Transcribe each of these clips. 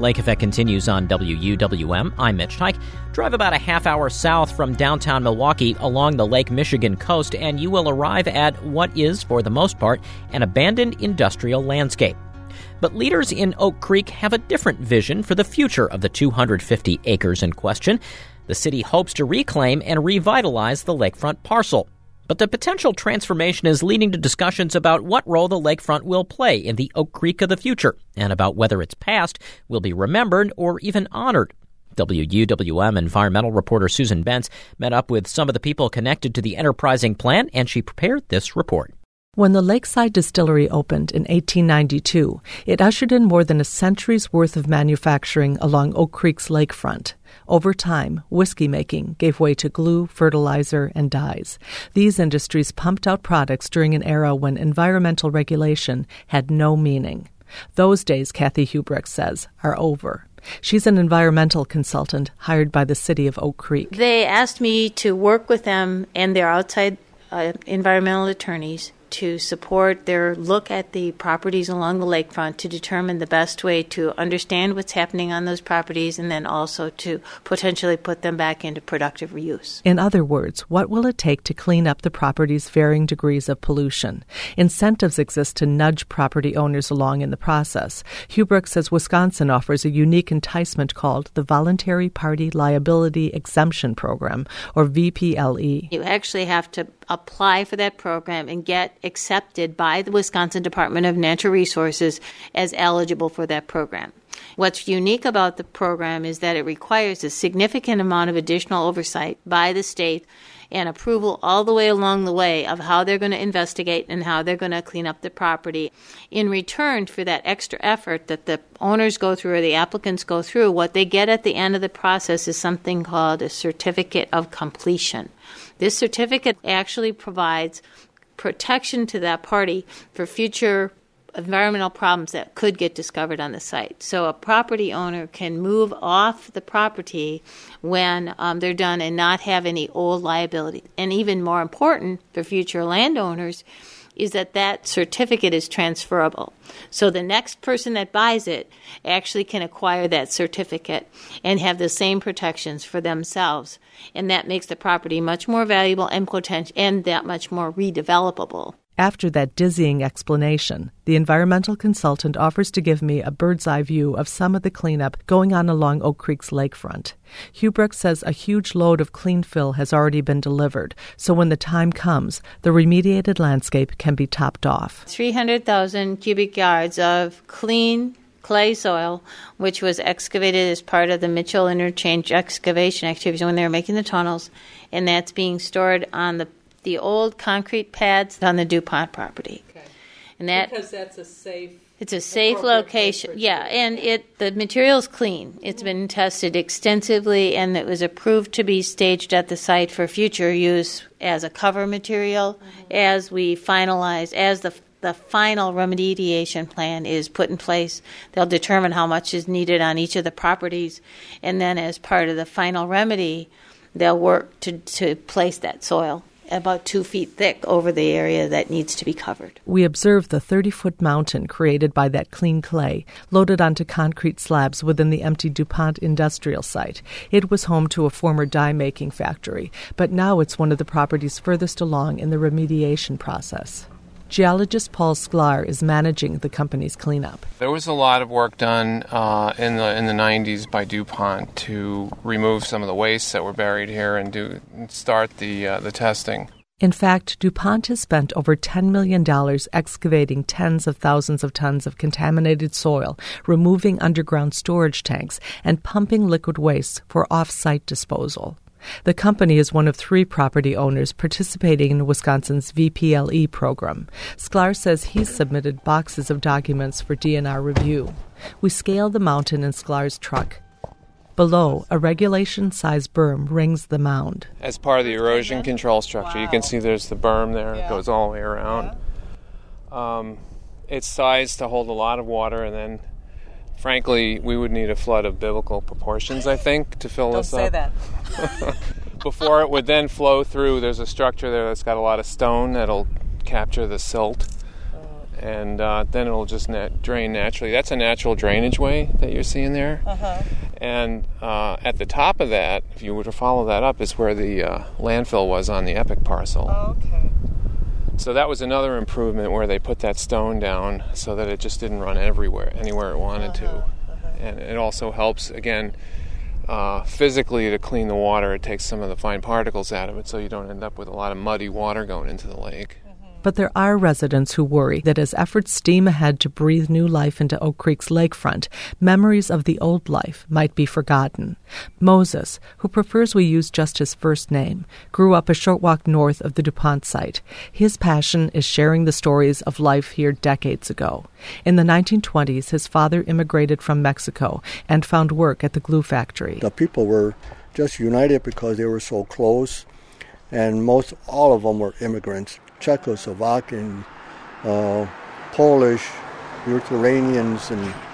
Lake Effect continues on WUWM. I'm Mitch Tyke. Drive about a half hour south from downtown Milwaukee along the Lake Michigan coast, and you will arrive at what is, for the most part, an abandoned industrial landscape. But leaders in Oak Creek have a different vision for the future of the 250 acres in question. The city hopes to reclaim and revitalize the lakefront parcel. But the potential transformation is leading to discussions about what role the lakefront will play in the Oak Creek of the future, and about whether its past will be remembered or even honored. WUWM environmental reporter Susan Bentz met up with some of the people connected to the enterprising plan, and she prepared this report. When the Lakeside Distillery opened in 1892, it ushered in more than a century's worth of manufacturing along Oak Creek's lakefront. Over time, whiskey making gave way to glue, fertilizer, and dyes. These industries pumped out products during an era when environmental regulation had no meaning. Those days, Kathy Hubrick says, are over. She's an environmental consultant hired by the city of Oak Creek. They asked me to work with them and their outside environmental attorneys to support their look at the properties along the lakefront to determine the best way to understand what's happening on those properties and then also to potentially put them back into productive use. In other words, what will it take to clean up the property's varying degrees of pollution? Incentives exist to nudge property owners along in the process. Hubrick says Wisconsin offers a unique enticement called the Voluntary Party Liability Exemption Program, or VPLE. You actually have to apply for that program and get accepted by the Wisconsin Department of Natural Resources as eligible for that program. What's unique about the program is that it requires a significant amount of additional oversight by the state and approval all the way along the way of how they're going to investigate and how they're going to clean up the property. In return for that extra effort that the owners go through or the applicants go through, what they get at the end of the process is something called a certificate of completion. This certificate actually provides protection to that party for future environmental problems that could get discovered on the site. So a property owner can move off the property when they're done and not have any old liability. And even more important for future landowners is that that certificate is transferable. So the next person that buys it actually can acquire that certificate and have the same protections for themselves. And that makes the property much more valuable and that much more redevelopable. After that dizzying explanation, the environmental consultant offers to give me a bird's-eye view of some of the cleanup going on along Oak Creek's lakefront. Hubrick says a huge load of clean fill has already been delivered, so when the time comes, the remediated landscape can be topped off. 300,000 cubic yards of clean clay soil, which was excavated as part of the Mitchell Interchange excavation activities when they were making the tunnels, and that's being stored on the old concrete pads on the DuPont property. Okay. And that because that's a safe... It's a safe location. Yeah, and the material's clean. It's been tested extensively, and it was approved to be staged at the site for future use as a cover material. As we finalize, as the final remediation plan is put in place, they'll determine how much is needed on each of the properties, and then as part of the final remedy, they'll work to place that soil about 2 feet thick over the area that needs to be covered. We observe the 30-foot mountain created by that clean clay, loaded onto concrete slabs within the empty DuPont industrial site. It was home to a former dye-making factory, but now it's one of the properties furthest along in the remediation process. Geologist Paul Sklar is managing the company's cleanup. There was a lot of work done in the 90s by DuPont to remove some of the wastes that were buried here and start the testing. In fact, DuPont has spent over $10 million excavating tens of thousands of tons of contaminated soil, removing underground storage tanks, and pumping liquid waste for off-site disposal. The company is one of 3 property owners participating in Wisconsin's VPLE program. Sklar says he's submitted boxes of documents for DNR review. We scale the mountain in Sklar's truck. Below, a regulation-sized berm rings the mound. As part of the erosion control structure, you can see there's the berm there. It goes all the way around. It's sized to hold a lot of water, and then frankly, we would need a flood of biblical proportions, I think, to fill this up. Don't say that. Before it would then flow through, there's a structure there that's got a lot of stone that'll capture the silt. and then it'll just drain naturally. That's a natural drainage way that you're seeing there. And at the top of that, if you were to follow that up, is where the landfill was on the Epic parcel. Oh, okay. So that was another improvement where they put that stone down so that it just didn't run anywhere it wanted to. And it also helps, again, physically to clean the water. It takes some of the fine particles out of it so you don't end up with a lot of muddy water going into the lake. But there are residents who worry that as efforts steam ahead to breathe new life into Oak Creek's lakefront, memories of the old life might be forgotten. Moses, who prefers we use just his first name, grew up a short walk north of the DuPont site. His passion is sharing the stories of life here decades ago. In the 1920s, his father immigrated from Mexico and found work at the glue factory. The people were just united because they were so close, and all of them were immigrants. Czechoslovakian, Polish, Ukrainians,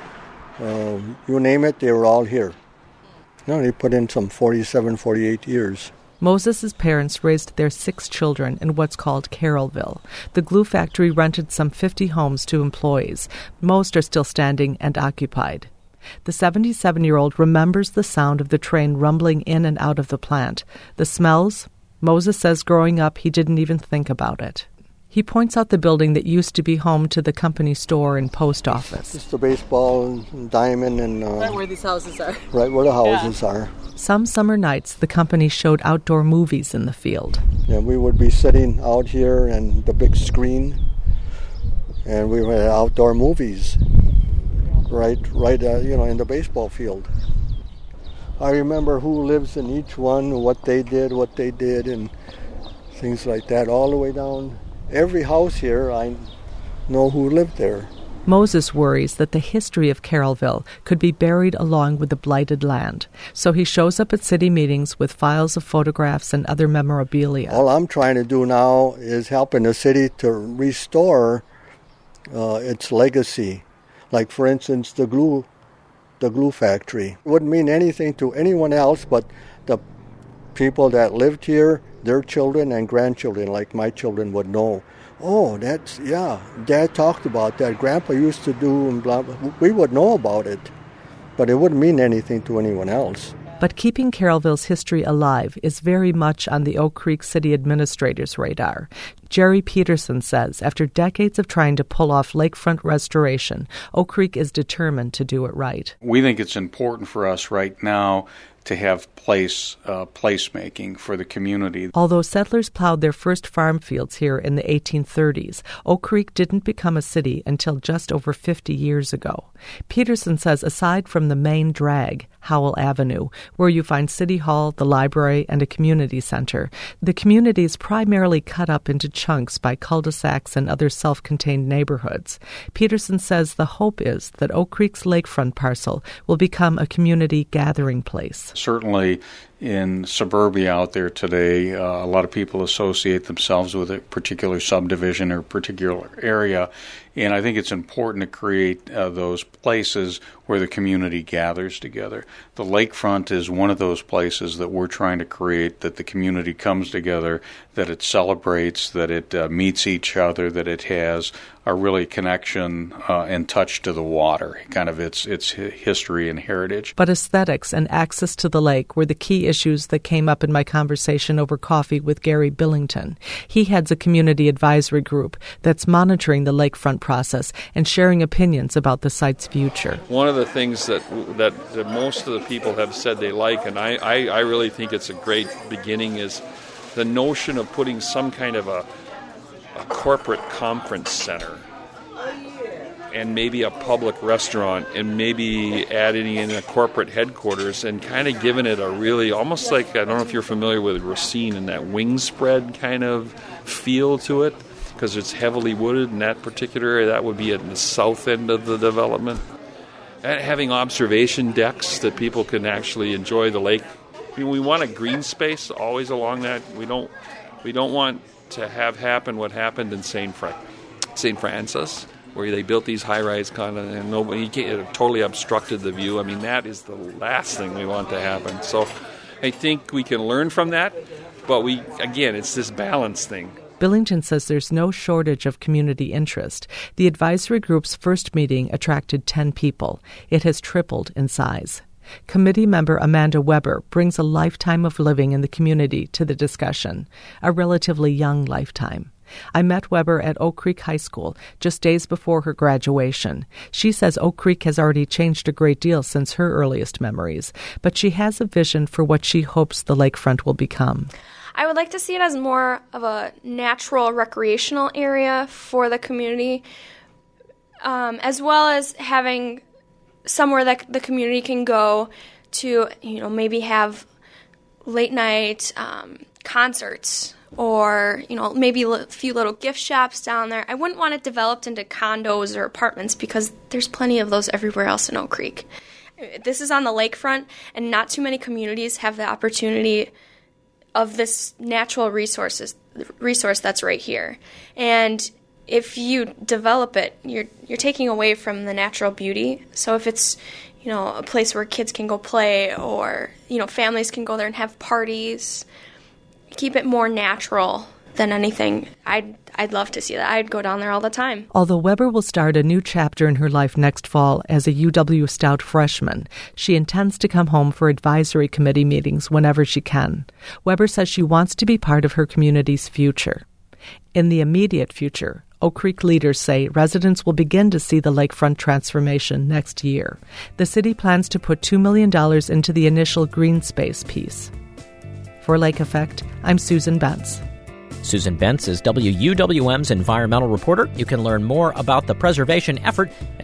and you name it, they were all here. They put in some 47, 48 years. Moses' parents raised their 6 children in what's called Carrollville. The glue factory rented some 50 homes to employees. Most are still standing and occupied. The 77-year-old remembers the sound of the train rumbling in and out of the plant. The smells? Moses says growing up he didn't even think about it. He points out the building that used to be home to the company store and post office. It's the baseball and diamond and... right where these houses are. Right where the houses are. Some summer nights the company showed outdoor movies in the field. Yeah, we would be sitting out here and the big screen, and we had outdoor movies right in the baseball field. I remember who lives in each one, what they did, and things like that, all the way down. Every house here, I know who lived there. Moses worries that the history of Carrollville could be buried along with the blighted land. So he shows up at city meetings with files of photographs and other memorabilia. All I'm trying to do now is helping the city to restore its legacy. Like, for instance, the glue factory. It wouldn't mean anything to anyone else but the people that lived here, their children and grandchildren, like my children would know. Oh, Dad talked about that. Grandpa used to do, and blah, blah. We would know about it, but it wouldn't mean anything to anyone else. But keeping Carrollville's history alive is very much on the Oak Creek City Administrator's radar. Jerry Peterson says after decades of trying to pull off lakefront restoration, Oak Creek is determined to do it right. We think it's important for us right now to have placemaking for the community. Although settlers plowed their first farm fields here in the 1830s, Oak Creek didn't become a city until just over 50 years ago. Peterson says aside from the main drag, Howell Avenue, where you find City Hall, the library, and a community center, the community is primarily cut up into chunks by cul-de-sacs and other self-contained neighborhoods. Peterson says the hope is that Oak Creek's lakefront parcel will become a community gathering place. Certainly in suburbia out there today, a lot of people associate themselves with a particular subdivision or particular area, and I think it's important to create those places where the community gathers together. The lakefront is one of those places that we're trying to create, that the community comes together, that it celebrates, that it meets each other, that it has a really connection and touch to the water, kind of its history and heritage. But aesthetics and access to the lake were the key issues that came up in my conversation over coffee with Gary Billington. He heads a community advisory group that's monitoring the lakefront process and sharing opinions about the site's future. One of the things that most of the people have said they like, and I really think it's a great beginning, is the notion of putting some kind of a corporate conference center and maybe a public restaurant and maybe adding in a corporate headquarters and kind of giving it a really, almost like, I don't know if you're familiar with Racine and that wing spread kind of feel to it, because it's heavily wooded in that particular area. That would be at the south end of the development. And having observation decks that people can actually enjoy the lake. I mean, we want a green space always along that. We don't want to have happen what happened in St. Francis, where they built these high-rise condos and nobody totally obstructed the view. I mean, that is the last thing we want to happen. So I think we can learn from that, but it's this balance thing. Billington says there's no shortage of community interest. The advisory group's first meeting attracted 10 people. It has tripled in size. Committee member Amanda Weber brings a lifetime of living in the community to the discussion, a relatively young lifetime. I met Weber at Oak Creek High School just days before her graduation. She says Oak Creek has already changed a great deal since her earliest memories, but she has a vision for what she hopes the lakefront will become. I would like to see it as more of a natural recreational area for the community, as well as having somewhere that the community can go to, maybe have late night concerts, or, maybe a few little gift shops down there. I wouldn't want it developed into condos or apartments because there's plenty of those everywhere else in Oak Creek. This is on the lakefront, and not too many communities have the opportunity of this natural resource that's right here. And if you develop it, you're taking away from the natural beauty. So if it's, a place where kids can go play, or, families can go there and have parties, keep it more natural than anything. I'd love to see that. I'd go down there all the time. Although Weber will start a new chapter in her life next fall as a UW Stout freshman, she intends to come home for advisory committee meetings whenever she can. Weber says she wants to be part of her community's future. In the immediate future, Oak Creek leaders say residents will begin to see the lakefront transformation next year. The city plans to put $2 million into the initial green space piece. For Lake Effect, I'm Susan Bentz. Susan Bentz is WUWM's environmental reporter. You can learn more about the preservation effort at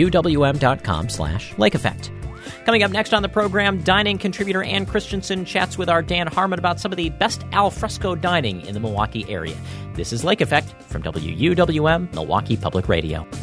WUWM.com/lakeeffect. Coming up next on the program, dining contributor Ann Christensen chats with our Dan Harmon about some of the best al fresco dining in the Milwaukee area. This is Lake Effect from WUWM, Milwaukee Public Radio.